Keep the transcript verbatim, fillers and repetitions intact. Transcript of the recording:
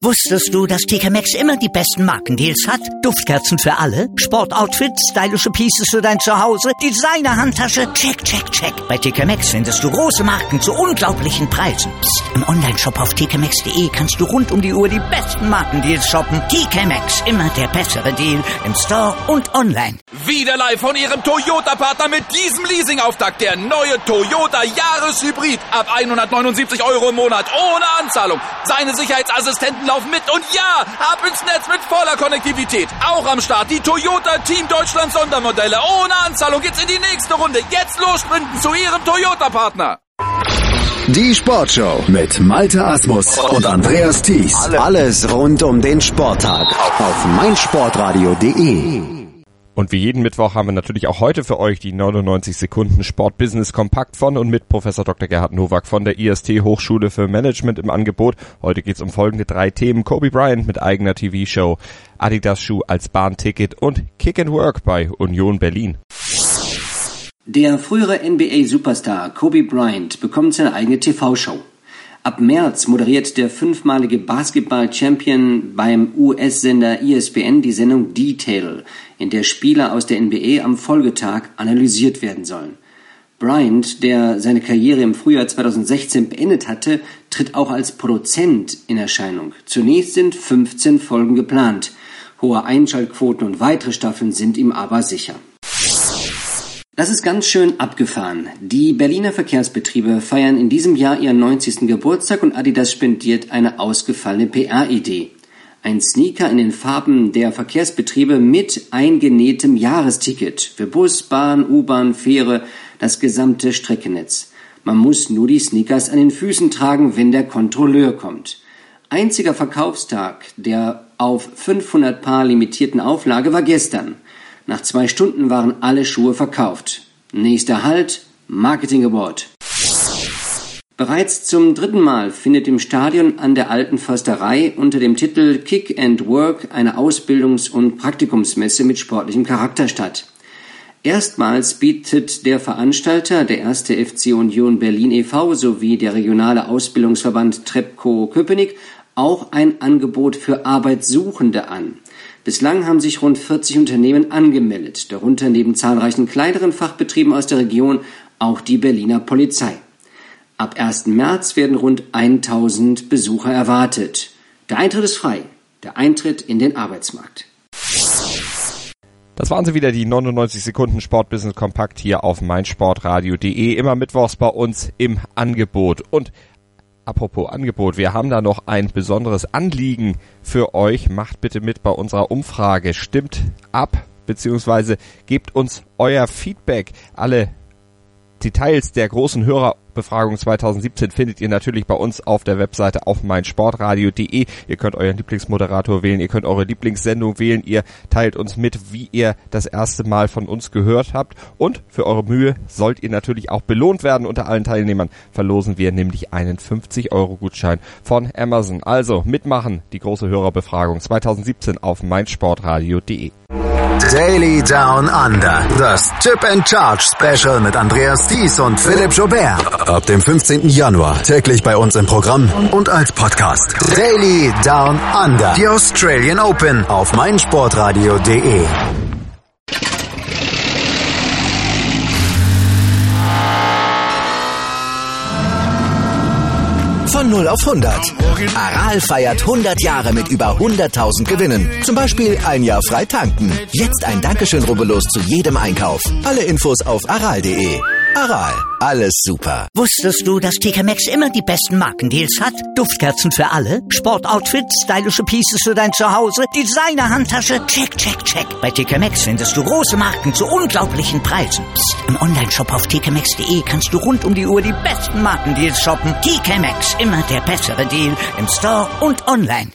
Wusstest du, dass T K Maxx immer die besten Markendeals hat? Duftkerzen für alle, Sportoutfits, stylische Pieces für dein Zuhause, Designer-Handtasche, check, check, check. Bei T K Maxx findest du große Marken zu unglaublichen Preisen. Psst. Im Onlineshop auf t k maxx punkt d e kannst du rund um die Uhr die besten Markendeals shoppen. T K Maxx, immer der bessere Deal im Store und online. Wieder live von Ihrem Toyota-Partner mit diesem Leasing-Auftakt. Der neue Toyota Jahreshybrid. Ab hundertneunundsiebzig Euro im Monat ohne Anzahlung. Seine Sicherheitsassistenten laufen mit und ja, ab ins Netz mit voller Konnektivität. Auch am Start die Toyota Team Deutschland Sondermodelle. Ohne Anzahlung geht's in die nächste Runde. Jetzt los sprinten zu Ihrem Toyota-Partner. Die Sportshow mit Malte Asmus und Andreas Thies. Alles rund um den Sporttag auf meinsportradio punkt de. Und wie jeden Mittwoch haben wir natürlich auch heute für euch die neunundneunzig Sekunden Sportbusiness Kompakt von und mit Professor Doktor Gerhard Nowak von der I S T Hochschule für Management im Angebot. Heute geht es um folgende drei Themen: Kobe Bryant mit eigener T V-Show, Adidas-Schuh als Bahnticket und Kick and Work bei Union Berlin. Der frühere N B A-Superstar Kobe Bryant bekommt seine eigene T V-Show. Ab März moderiert der fünfmalige Basketball-Champion beim U S-Sender E S P N die Sendung Detail, in der Spieler aus der N B A am Folgetag analysiert werden sollen. Bryant, der seine Karriere im Frühjahr zweitausendsechzehn beendet hatte, tritt auch als Produzent in Erscheinung. Zunächst sind fünfzehn Folgen geplant. Hohe Einschaltquoten und weitere Staffeln sind ihm aber sicher. Das ist ganz schön abgefahren. Die Berliner Verkehrsbetriebe feiern in diesem Jahr ihren neunzigsten Geburtstag und Adidas spendiert eine ausgefallene P R-Idee. Ein Sneaker in den Farben der Verkehrsbetriebe mit eingenähtem Jahresticket für Bus, Bahn, U-Bahn, Fähre, das gesamte Streckennetz. Man muss nur die Sneakers an den Füßen tragen, wenn der Kontrolleur kommt. Einziger Verkaufstag der auf fünfhundert Paar limitierten Auflage war gestern. Nach zwei Stunden waren alle Schuhe verkauft. Nächster Halt, Marketing Award. Bereits zum dritten Mal findet im Stadion an der Alten Försterei unter dem Titel Kick and Work eine Ausbildungs- und Praktikumsmesse mit sportlichem Charakter statt. Erstmals bietet der Veranstalter, der erste F C Union Berlin e V sowie der regionale Ausbildungsverband Trepco Köpenick, auch ein Angebot für Arbeitssuchende an. Bislang haben sich rund vierzig Unternehmen angemeldet, darunter neben zahlreichen kleineren Fachbetrieben aus der Region auch die Berliner Polizei. Ab ersten März werden rund tausend Besucher erwartet. Der Eintritt ist frei, der Eintritt in den Arbeitsmarkt. Das waren sie wieder, die neunundneunzig Sekunden Sportbusiness Kompakt hier auf meinsportradio punkt de, immer mittwochs bei uns im Angebot. Und apropos Angebot, wir haben da noch ein besonderes Anliegen für euch. Macht bitte mit bei unserer Umfrage. Stimmt ab, beziehungsweise gebt uns euer Feedback. Alle Details der großen Hörerbefragung zweitausendsiebzehn findet ihr natürlich bei uns auf der Webseite auf meinsportradio punkt de. Ihr könnt euren Lieblingsmoderator wählen, ihr könnt eure Lieblingssendung wählen, ihr teilt uns mit, wie ihr das erste Mal von uns gehört habt. Und für eure Mühe sollt ihr natürlich auch belohnt werden. Unter allen Teilnehmern verlosen wir nämlich einen fünfzig Euro Gutschein von Amazon. Also mitmachen, die große Hörerbefragung zweitausendsiebzehn auf meinsportradio punkt de. Daily Down Under. Das Chip and Charge Special mit Andreas Thies und Philipp Joubert. Ab dem fünfzehnten Januar täglich bei uns im Programm und als Podcast. Daily Down Under. Die Australian Open auf meinsportradio punkt de. Von null auf hundert. Aral feiert hundert Jahre mit über hunderttausend Gewinnen. Zum Beispiel ein Jahr frei tanken. Jetzt ein Dankeschön, rubbellos zu jedem Einkauf. Alle Infos auf aral punkt de. Aral, alles super. Wusstest du, dass T K Maxx immer die besten Markendeals hat? Duftkerzen für alle, Sportoutfits, stylische Pieces für dein Zuhause, Designer-Handtasche, check, check, check. Bei T K Maxx findest du große Marken zu unglaublichen Preisen. Psst. Im Onlineshop auf t k maxx punkt de kannst du rund um die Uhr die besten Markendeals shoppen. T K Maxx, immer der bessere Deal im Store und online.